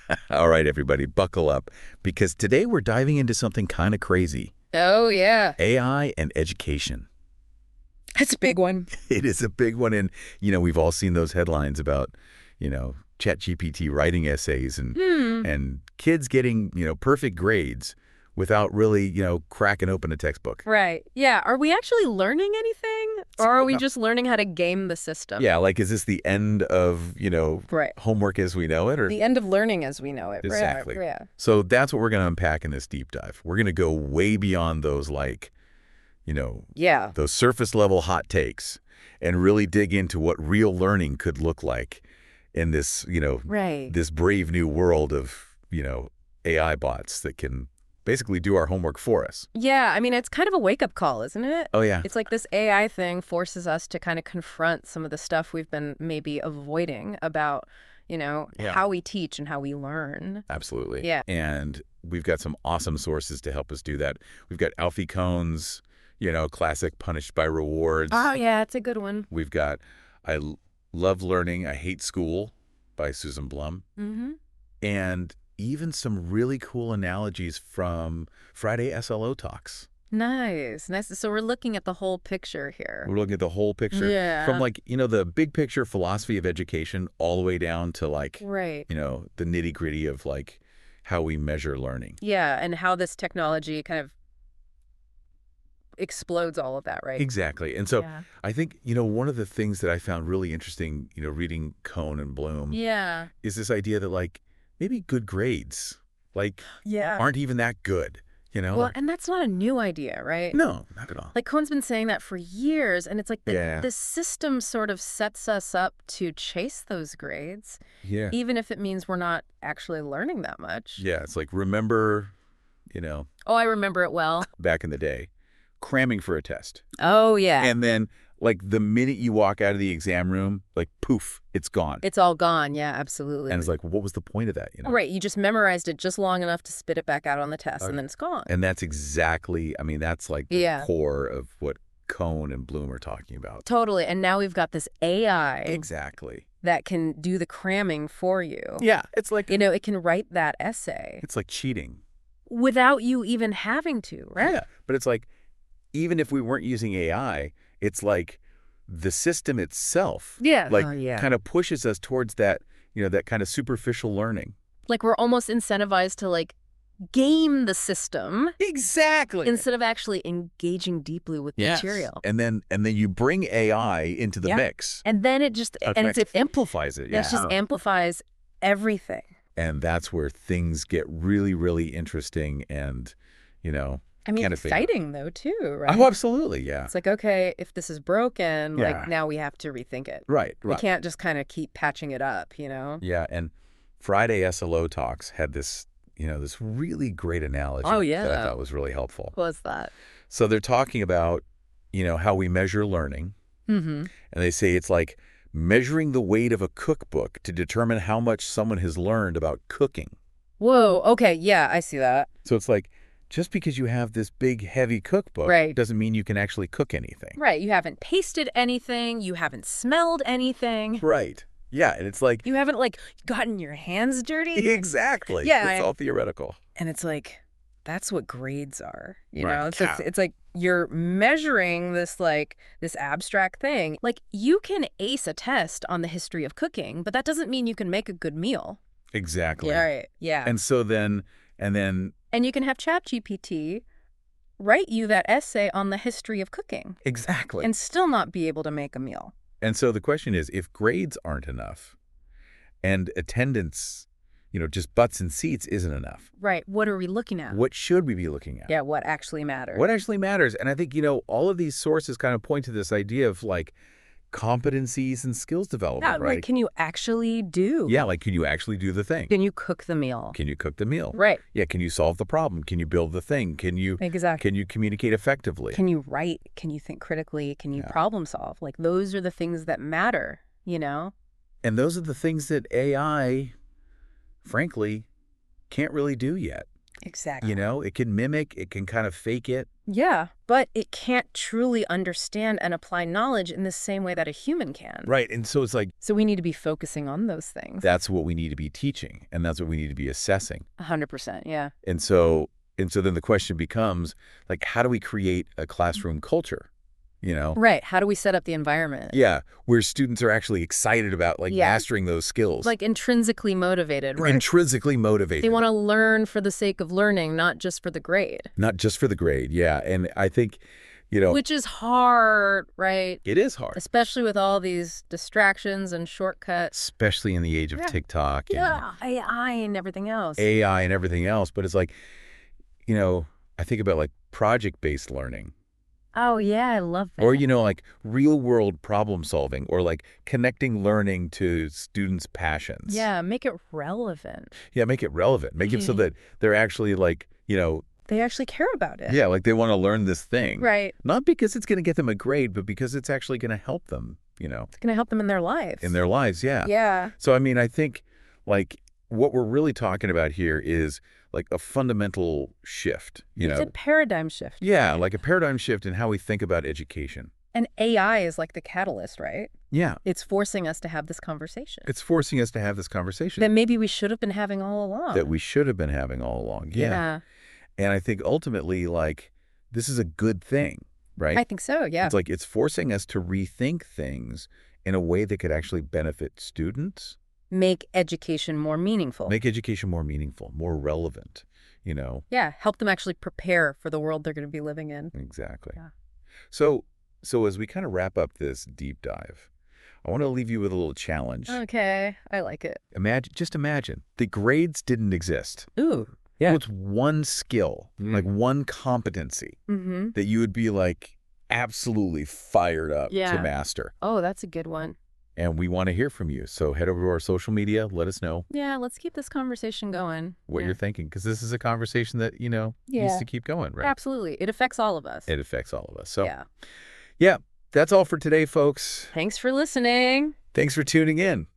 All right, everybody, buckle up because today we're diving into something kind of crazy. Oh, yeah. AI and education. That's a big one. It is a big one. And, we've all seen those headlines about, ChatGPT writing essays and, Hmm. and kids getting, perfect grades without really, cracking open a textbook. Right. Yeah. Are we actually learning anything? Or are we just learning how to game the system? Yeah, like, is this the end of, Right. homework as we know it? Or The end of learning as we know it. exactly. Yeah. So that's what we're going to unpack in this deep dive. We're going to go way beyond those, like, Yeah. those surface level hot takes and really dig into what real learning could look like in this, Right. this brave new world of, AI bots that can basically do our homework for us. Yeah. I mean, it's kind of a wake-up call, isn't it? Oh, yeah. It's like this AI thing forces us to kind of confront some of the stuff we've been maybe avoiding about, Yeah. how we teach and how we learn. Absolutely. Yeah. And we've got some awesome sources to help us do that. We've got Alfie Kohn's, classic Punished by Rewards. Oh, yeah. It's a good one. We've got Love Learning, I Hate School by Susan Blum. Mm-hmm. And even some really cool analogies from Friday SLO Talks. Nice. Nice. So we're looking at the whole picture here. We're looking at the whole picture. Yeah. From like, the big picture philosophy of education all the way down to like, Right. the nitty gritty of like how we measure learning. Yeah, and how this technology kind of explodes all of that, right? Exactly. And so Yeah. I think, one of the things that I found really interesting, reading Cohn and Bloom Yeah. is this idea that like maybe good grades like Yeah. aren't even that good, Well, and that's not a new idea, right? No, not at all. Like Cohn's been saying that for years, and it's like Yeah. the system sort of sets us up to chase those grades, Yeah. even if it means we're not actually learning that much. Yeah. It's like, remember, Oh, I remember it well. back in the day, cramming for a test. Oh, yeah. And then, like, the minute you walk out of the exam room, like, poof, it's gone. It's all gone. Yeah, absolutely. And it's like, what was the point of that, Right, you just memorized it just long enough to spit it back out on the test, Okay. and then it's gone. And that's exactly, I mean, that's like the Yeah. core of what Cohn and Bloom are talking about. Totally. And now we've got this AI Exactly. that can do the cramming for you. Yeah, it's like It can write that essay it's like cheating. without you even having to, right? Yeah, but it's like even if we weren't using AI, it's like the system itself, Yeah. like Oh, yeah. kind of pushes us towards that, that kind of superficial learning. Like we're almost incentivized to like game the system Exactly. instead of actually engaging deeply with Yes. material. And then you bring AI into the Yeah. mix. And then it just and It amplifies it. it just amplifies everything. And that's where things get really, really interesting and, I mean, Can't figure. exciting though too, right? Oh, absolutely, yeah. It's like, okay, if this is broken, Yeah. like now we have to rethink it. Right, We can't just kind of keep patching it up, Yeah, and Friday SLO Talks had this, this really great analogy Oh, yeah. that I thought was really helpful. What was that? So they're talking about, how we measure learning, Mm-hmm. and they say it's like measuring the weight of a cookbook to determine how much someone has learned about cooking. Whoa. Okay. Yeah, I see that. So it's like, just because you have this big, heavy cookbook Right. doesn't mean you can actually cook anything. Right. You haven't tasted anything. You haven't smelled anything. Right. Yeah, and it's like, You haven't like gotten your hands dirty. exactly. Yeah, It's all theoretical. And it's like, that's what grades are. Right. So it's like you're measuring this this abstract thing. Like you can ace a test on the history of cooking, but that doesn't mean you can make a good meal. Exactly. Yeah. Right. Yeah. And so then, And you can have ChatGPT write you that essay on the history of cooking exactly. and still not be able to make a meal. And so the question is, if grades aren't enough and attendance, just butts and seats isn't enough, Right. What are we looking at? what should we be looking at? Yeah, what actually matters. What actually matters? And I think, all of these sources kind of point to this idea of like competencies and skills development, Yeah, right? like, can you actually do? Yeah, like, can you actually do the thing? Can you cook the meal? Can you cook the meal? Right. Yeah, can you solve the problem? Can you build the thing? Can you Exactly. communicate effectively? Can you write? Can you think critically? Can you Yeah. problem solve? Like, those are the things that matter, And those are the things that AI, frankly, can't really do yet. Exactly. You know, it can mimic, it can kind of fake it. Yeah, but it can't truly understand and apply knowledge in the same way that a human can. Right. And so it's like, So we need to be focusing on those things. that's what we need to be teaching, and that's what we need to be assessing. 100%, yeah. And so then the question becomes, like, how do we create a classroom culture? You know? Right. How do we set up the environment? Yeah, where students are actually excited about, like, Yeah. mastering those skills. Like intrinsically motivated, right? Intrinsically motivated. They want to learn for the sake of learning, not just for the grade. Not just for the grade, yeah. And I think, you know, Which is hard, right? it is hard, Especially with all these distractions and shortcuts. especially in the age of Yeah. TikTok and Yeah, AI and everything else. AI and everything else. But it's like, you know, I think about, like, project-based learning. Oh, yeah, I love that. Or, you know, like real-world problem solving, or like connecting learning to students' passions. Yeah, make it relevant. Yeah, make it relevant. Make it so that they're actually, like, you know, They actually care about it. yeah, like they want to learn this thing. Right. Not because it's going to get them a grade, but because it's actually going to help them, you know, It's going to help them in their lives. in their lives. Yeah. Yeah. So, I mean, I think, like, what we're really talking about here is, like, a fundamental shift, you It's know? a paradigm shift. Yeah, like a paradigm shift in how we think about education. And AI is like the catalyst, right? Yeah. It's forcing us to have this conversation It's forcing us to have this conversation that maybe we should have been having all along. that we should have been having all along. Yeah. And I think ultimately, like, this is a good thing, right? I think so, yeah. It's like it's forcing us to rethink things in a way that could actually benefit students, Make education more meaningful. make education more meaningful, more relevant, you know? Yeah, help them actually prepare for the world they're going to be living in. Exactly. Yeah. So as we kind of wrap up this deep dive, I want to leave you with a little challenge. Okay, I like it. Just imagine the grades didn't exist. Ooh. Yeah. What's one skill, like one competency Mm-hmm. that you would be like absolutely fired up Yeah. to master? Oh, that's a good one. And we want to hear from you. So head over to our social media. Let us know Yeah, let's keep this conversation going. what Yeah. you're thinking, because this is a conversation that, you know, needs Yeah. to keep going, right? Absolutely. It affects all of us. It affects all of us. So, Yeah. yeah, that's all for today, folks. Thanks for listening. Thanks for tuning in.